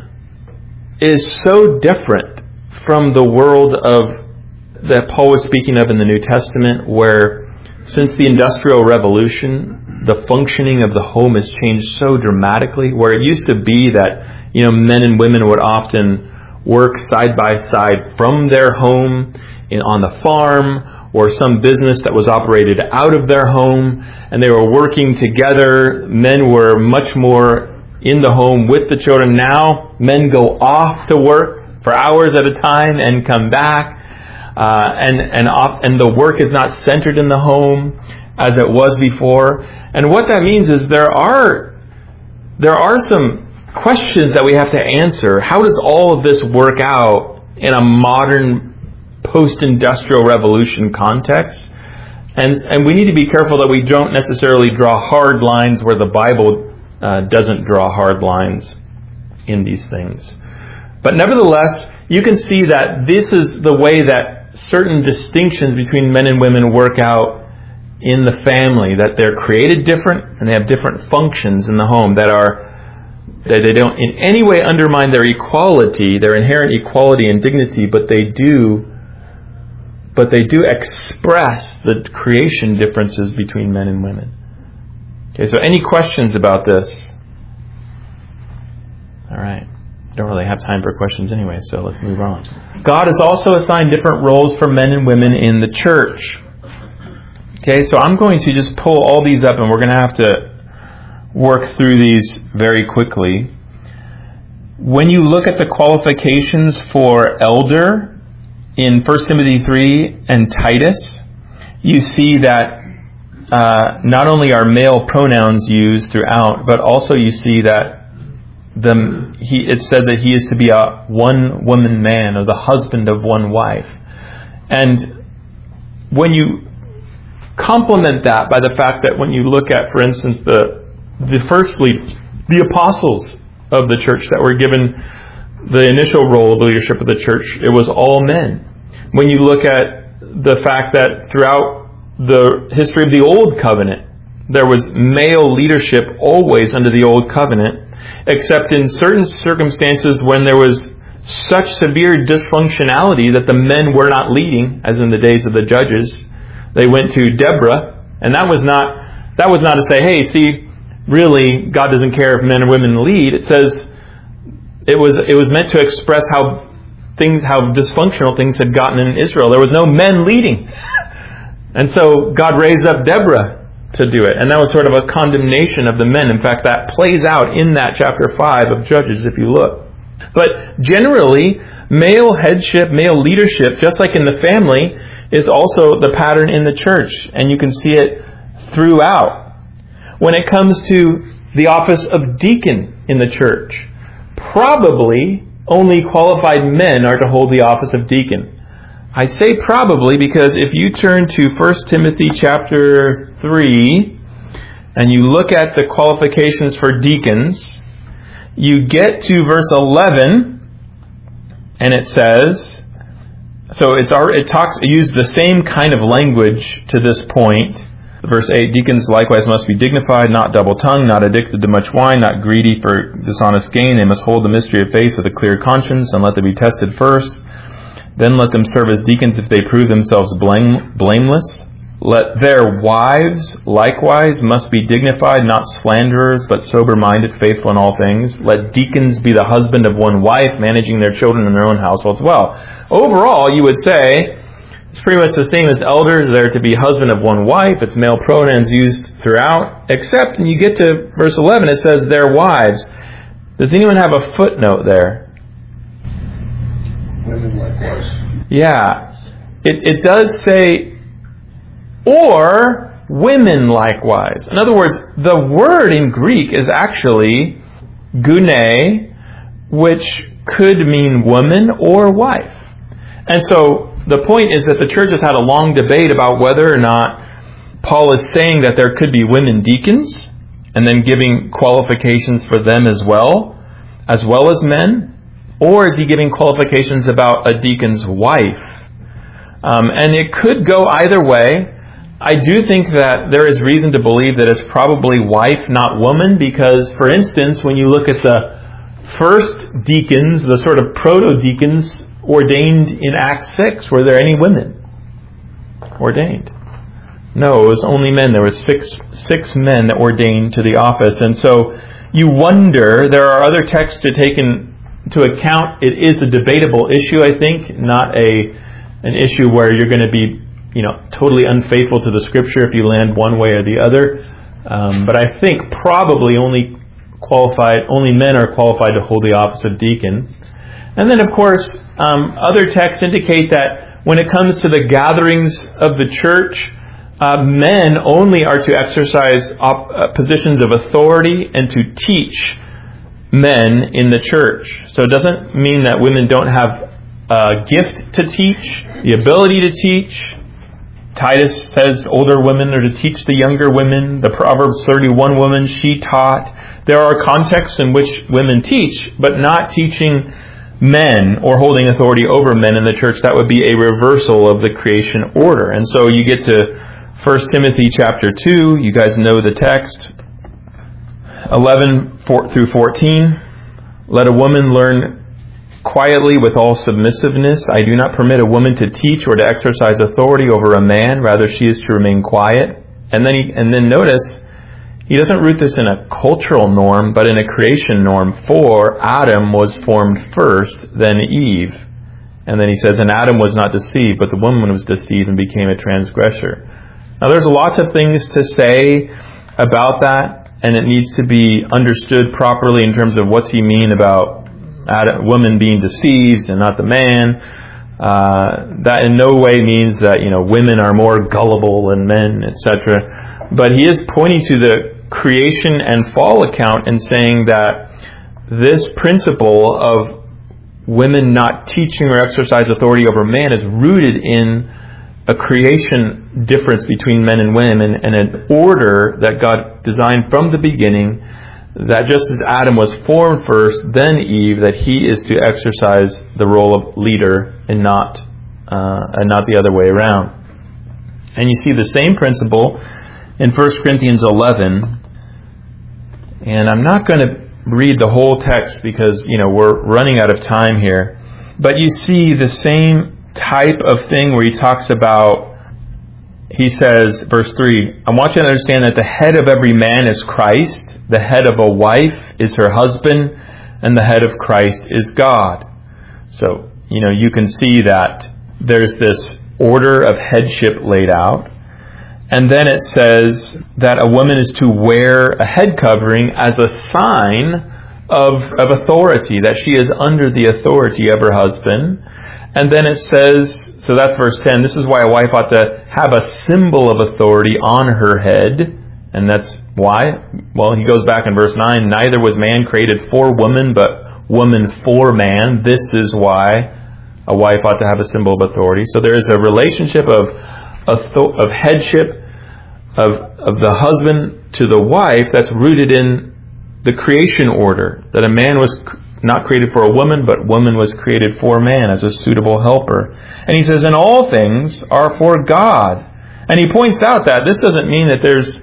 is so different from the world of that Paul was speaking of in the New Testament, where since the Industrial Revolution, the functioning of the home has changed so dramatically, where it used to be that, you know, men and women would often work side by side from their home in, on the farm, or some business that was operated out of their home, and they were working together. Men were much more in the home with the children. Now men go off to work for hours at a time and come back. Uh, and and off, and the work is not centered in the home as it was before. And what that means is there are there are some questions that we have to answer. How does all of this work out in a modern post-industrial revolution context? And and we need to be careful that we don't necessarily draw hard lines where the Bible uh, doesn't draw hard lines in these things. But nevertheless, you can see that this is the way that certain distinctions between men and women work out in the family, that they're created different and they have different functions in the home that are that they don't in any way undermine their equality, their inherent equality and dignity, but they do but they do express the creation differences between men and women. Okay, so any questions about this? All right. Don't really have time for questions anyway, so let's move on. God has also assigned different roles for men and women in the church. Okay, so I'm going to just pull all these up, and we're going to have to work through these very quickly. When you look at the qualifications for elder in First Timothy three and Titus, you see that uh, not only are male pronouns used throughout, but also you see that The, he, it said that he is to be a one-woman man, or the husband of one wife. And when you complement that by the fact that when you look at, for instance, the the firstly, the apostles of the church that were given the initial role of leadership of the church, it was all men. When you look at the fact that throughout the history of the Old Covenant, there was male leadership always under the Old Covenant, except in certain circumstances when there was such severe dysfunctionality that the men were not leading, as in the days of the judges. They went to Deborah, and that was not that was not to say, hey, see, really, God doesn't care if men or women lead. It says it was it was meant to express how things, how dysfunctional things had gotten in Israel. There was no men leading, and so God raised up Deborah to do it. And that was sort of a condemnation of the men. In fact, that plays out in that chapter five of Judges, if you look. But generally, male headship, male leadership, just like in the family, is also the pattern in the church. And you can see it throughout. When it comes to the office of deacon in the church, probably only qualified men are to hold the office of deacon. I say probably because if you turn to First Timothy chapter three and you look at the qualifications for deacons, you get to verse eleven and it says, so it's it talks it uses the same kind of language to this point. Verse eight, deacons likewise must be dignified, not double-tongued, not addicted to much wine, not greedy for dishonest gain. They must hold the mystery of faith with a clear conscience, and let them be tested first. Then let them serve as deacons if they prove themselves blame, blameless. Let their wives likewise must be dignified, not slanderers, but sober-minded, faithful in all things. Let deacons be the husband of one wife, managing their children in their own households well. Overall, you would say it's pretty much the same as elders. They're to be husband of one wife. It's male pronouns used throughout, except when you get to verse eleven, it says their wives. Does anyone have a footnote there? Women likewise. Yeah. It, it does say, or women likewise. In other words, the word in Greek is actually gune, which could mean woman or wife. And so the point is that the church has had a long debate about whether or not Paul is saying that there could be women deacons and then giving qualifications for them as well, as well as men. Or is he giving qualifications about a deacon's wife? Um, and it could go either way. I do think that there is reason to believe that it's probably wife, not woman, because, for instance, when you look at the first deacons, the sort of proto-deacons ordained in Acts six, were there any women ordained? No, it was only men. There were six six men that ordained to the office. And so you wonder, there are other texts to take in to account. It is a debatable issue, I think, not a an issue where you're going to be, you know, totally unfaithful to the Scripture if you land one way or the other. Um, but I think probably only qualified, only men are qualified to hold the office of deacon. And then, of course, um, other texts indicate that when it comes to the gatherings of the church, uh, men only are to exercise op- uh, positions of authority and to teach men in the church. So it doesn't mean that women don't have a gift to teach, the ability to teach. Titus says older women are to teach the younger women. The Proverbs thirty-one woman, she taught. There are contexts in which women teach, but not teaching men or holding authority over men in the church. That would be a reversal of the creation order. And so you get to First Timothy chapter two. You guys know the text. eleven through fourteen. Let a woman learn quietly with all submissiveness. I do not permit a woman to teach or to exercise authority over a man. Rather, she is to remain quiet. And then, he, and then notice, he doesn't root this in a cultural norm, but in a creation norm. For Adam was formed first, then Eve. And then he says, and Adam was not deceived, but the woman was deceived and became a transgressor. Now, there's lots of things to say about that, and it needs to be understood properly in terms of what's he mean about Adam, woman being deceived and not the man. Uh, that in no way means that, you know, women are more gullible than men, et cetera. But he is pointing to the creation and fall account and saying that this principle of women not teaching or exercise authority over man is rooted in a creation difference between men and women and an order that God designed from the beginning, that just as Adam was formed first, then Eve, that he is to exercise the role of leader and not uh, and not the other way around. And you see the same principle in First Corinthians eleven. And I'm not going to read the whole text because, you know, we're running out of time here. But you see the same type of thing where he talks about, he says, verse three, I want you to understand that the head of every man is Christ. The head of a wife is her husband, and the head of Christ is God. So, you know, you can see that there's this order of headship laid out. And then it says that a woman is to wear a head covering as a sign of, of authority, that she is under the authority of her husband. And then it says, so that's verse ten, this is why a wife ought to have a symbol of authority on her head. And that's why? Well, he goes back in verse nine, neither was man created for woman, but woman for man. This is why a wife ought to have a symbol of authority. So there is a relationship of of headship of, of the husband to the wife that's rooted in the creation order, that a man was not created for a woman, but woman was created for man as a suitable helper. And he says, and all things are for God. And he points out that this doesn't mean that there's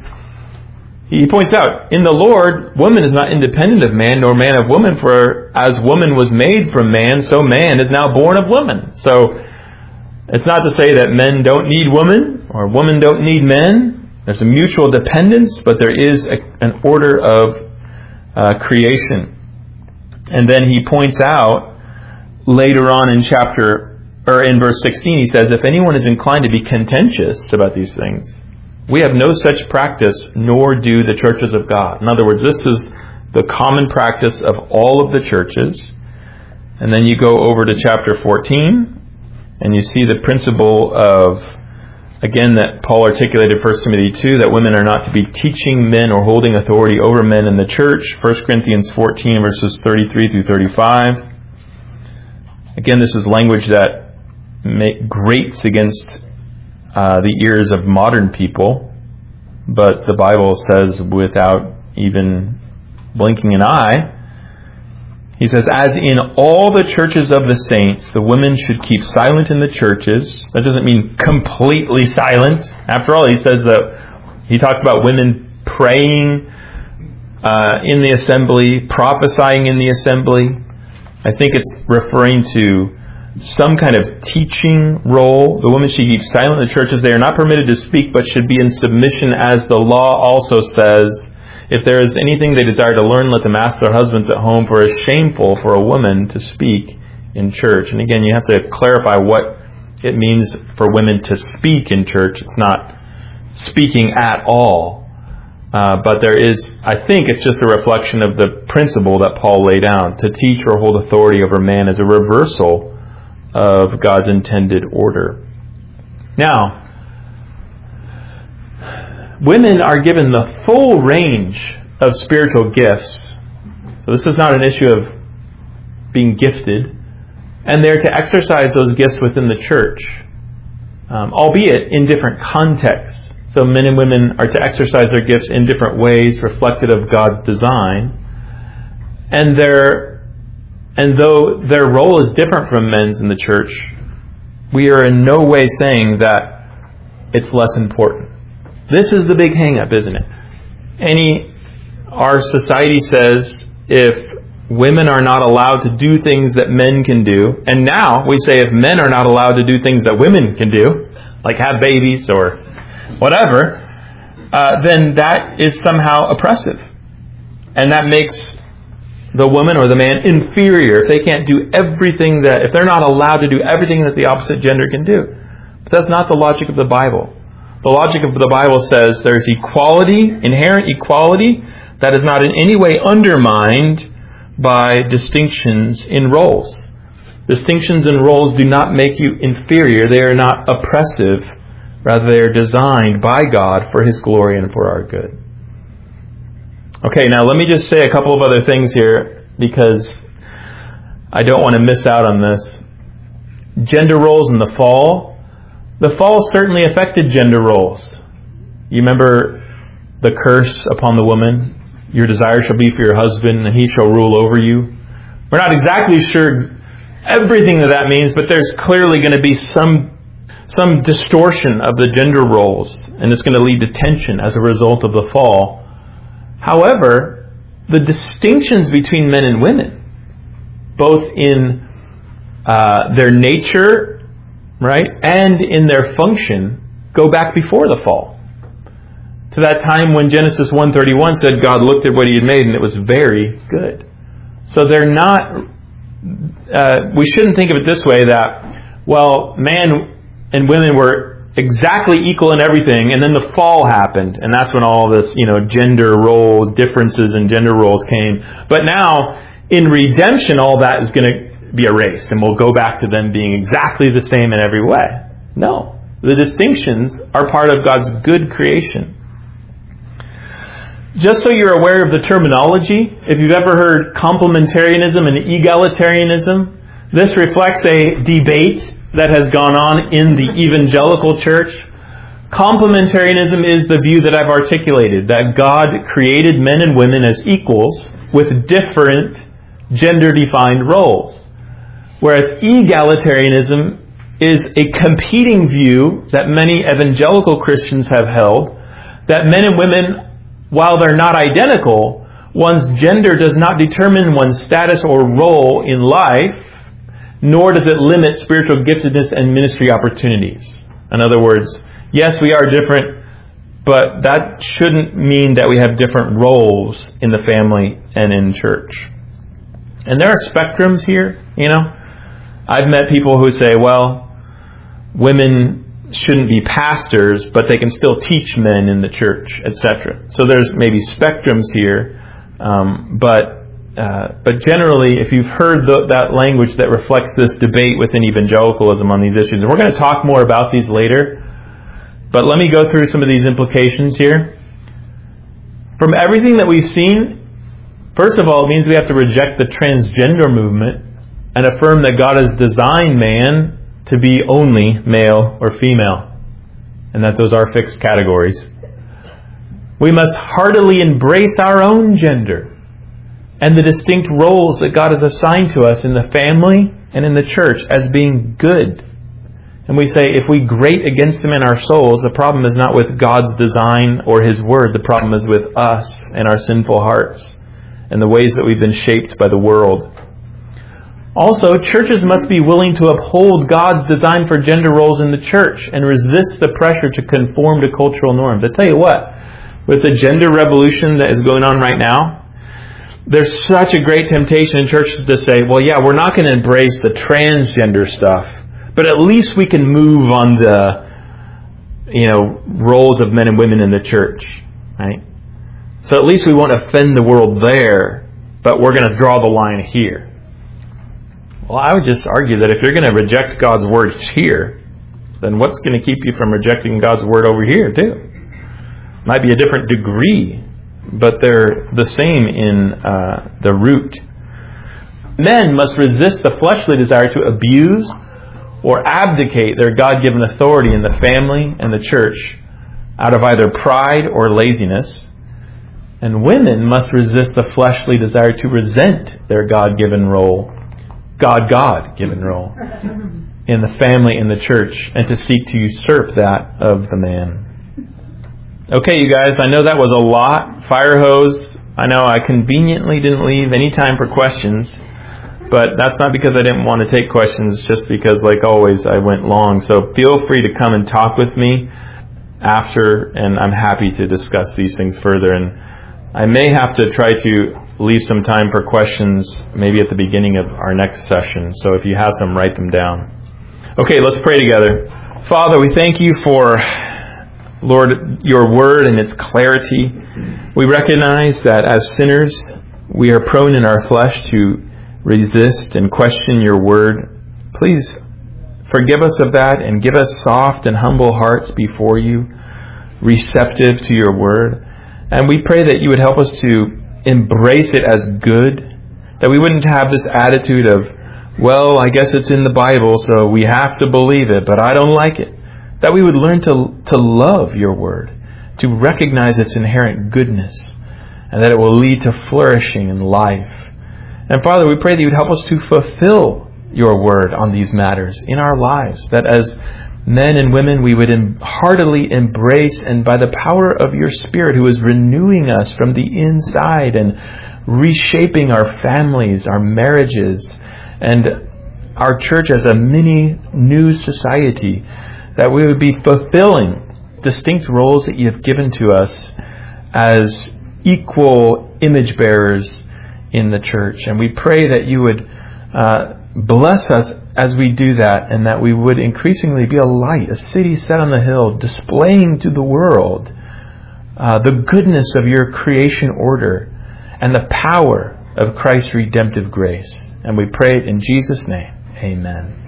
He points out, in the Lord, woman is not independent of man, nor man of woman, for as woman was made from man, so man is now born of woman. So, it's not to say that men don't need women, or women don't need men. There's a mutual dependence, but there is a, an order of uh, creation. And then he points out, later on in chapter, or in verse sixteen, he says, if anyone is inclined to be contentious about these things, we have no such practice, nor do the churches of God. In other words, this is the common practice of all of the churches. And then you go over to chapter fourteen, and you see the principle of, again, that Paul articulated First Timothy two, that women are not to be teaching men or holding authority over men in the church. First Corinthians fourteen, verses thirty-three through thirty-five. Again, this is language that grates against Uh, the ears of modern people, but the Bible says without even blinking an eye, he says, as in all the churches of the saints, the women should keep silent in the churches. That doesn't mean completely silent. After all, he says that he talks about women praying uh, in the assembly, prophesying in the assembly. I think it's referring to some kind of teaching role. The women should keep silent in the churches. They are not permitted to speak, but should be in submission, as the law also says. If there is anything they desire to learn, let them ask their husbands at home, for it is shameful for a woman to speak in church. And again, you have to clarify what it means for women to speak in church. It's not speaking at all. Uh, but there is, I think it's just a reflection of the principle that Paul laid down. To teach or hold authority over man is a reversal of God's intended order. Now, women are given the full range of spiritual gifts. So this is not an issue of being gifted. And they're to exercise those gifts within the church, um, albeit in different contexts. So men and women are to exercise their gifts in different ways, reflective of God's design. And their, and though their role is different from men's in the church, we are in no way saying that it's less important. This is the big hang-up, isn't it? Any, our society says if women are not allowed to do things that men can do, and now we say if men are not allowed to do things that women can do, like have babies or whatever, uh, then that is somehow oppressive. And that makes the woman or the man inferior if they can't do everything that, if they're not allowed to do everything that the opposite gender can do. But that's not the logic of the Bible. The logic of the Bible says there's equality, inherent equality, that is not in any way undermined by distinctions in roles. Distinctions in roles do not make you inferior. They are not oppressive. Rather, they are designed by God for His glory and for our good. Okay, now let me just say a couple of other things here because I don't want to miss out on this. Gender roles in the fall. The fall certainly affected gender roles. You remember the curse upon the woman? Your desire shall be for your husband, and he shall rule over you. We're not exactly sure everything that that means, but there's clearly going to be some some distortion of the gender roles, and it's going to lead to tension as a result of the fall. However, the distinctions between men and women, both in uh, their nature, right, and in their function, go back before the fall. To that time when Genesis one thirty-one said God looked at what He had made and it was very good. So they're not, uh, we shouldn't think of it this way that, well, man and women were exactly equal in everything, and then the fall happened, and that's when all this, you know, gender role differences in gender roles came. But now, in redemption, all that is going to be erased, and we'll go back to them being exactly the same in every way. No. The distinctions are part of God's good creation. Just so you're aware of the terminology, if you've ever heard complementarianism and egalitarianism, this reflects a debate that has gone on in the evangelical church. Complementarianism is the view that I've articulated, that God created men and women as equals with different gender-defined roles. Whereas egalitarianism is a competing view that many evangelical Christians have held, that men and women, while they're not identical, one's gender does not determine one's status or role in life, nor does it limit spiritual giftedness and ministry opportunities. In other words, yes, we are different, but that shouldn't mean that we have different roles in the family and in church. And there are spectrums here, you know. I've met people who say, well, women shouldn't be pastors, but they can still teach men in the church, et cetera. So there's maybe spectrums here, um, but Uh, but generally, if you've heard the, that language that reflects this debate within evangelicalism on these issues, and we're going to talk more about these later, but let me go through some of these implications here. From everything that we've seen, first of all, it means we have to reject the transgender movement and affirm that God has designed man to be only male or female, and that those are fixed categories. We must heartily embrace our own gender and the distinct roles that God has assigned to us in the family and in the church as being good. And we say, if we grate against Him in our souls, the problem is not with God's design or His Word. The problem is with us and our sinful hearts and the ways that we've been shaped by the world. Also, churches must be willing to uphold God's design for gender roles in the church and resist the pressure to conform to cultural norms. I tell you what, with the gender revolution that is going on right now, there's such a great temptation in churches to say, well, yeah, we're not going to embrace the transgender stuff, but at least we can move on the, you know, roles of men and women in the church, right? So at least we won't offend the world there, but we're going to draw the line here. Well, I would just argue that if you're going to reject God's word here, then what's going to keep you from rejecting God's word over here too? Might be a different degree, but they're the same in uh, the root. Men must resist the fleshly desire to abuse or abdicate their God-given authority in the family and the church out of either pride or laziness. And women must resist the fleshly desire to resent their God-given role, God-God-given role in the family and the church, and to seek to usurp that of the man. Okay, you guys, I know that was a lot. Fire hose. I know I conveniently didn't leave any time for questions, but that's not because I didn't want to take questions, it's just because, like always, I went long. So feel free to come and talk with me after, and I'm happy to discuss these things further. And I may have to try to leave some time for questions maybe at the beginning of our next session. So if you have some, write them down. Okay, let's pray together. Father, we thank you for, Lord, your word and its clarity. We recognize that as sinners, we are prone in our flesh to resist and question your word. Please forgive us of that and give us soft and humble hearts before you, receptive to your word. And we pray that you would help us to embrace it as good, that we wouldn't have this attitude of, well, I guess it's in the Bible, so we have to believe it, but I don't like it. That we would learn to, to love your word, to recognize its inherent goodness, and that it will lead to flourishing in life. And Father, we pray that you would help us to fulfill your word on these matters in our lives, that as men and women we would em- heartily embrace, and by the power of your Spirit who is renewing us from the inside and reshaping our families, our marriages, and our church as a mini new society, that we would be fulfilling distinct roles that you have given to us as equal image bearers in the church. And we pray that you would uh, bless us as we do that, and that we would increasingly be a light, a city set on the hill, displaying to the world uh, the goodness of your creation order and the power of Christ's redemptive grace. And we pray it in Jesus' name. Amen.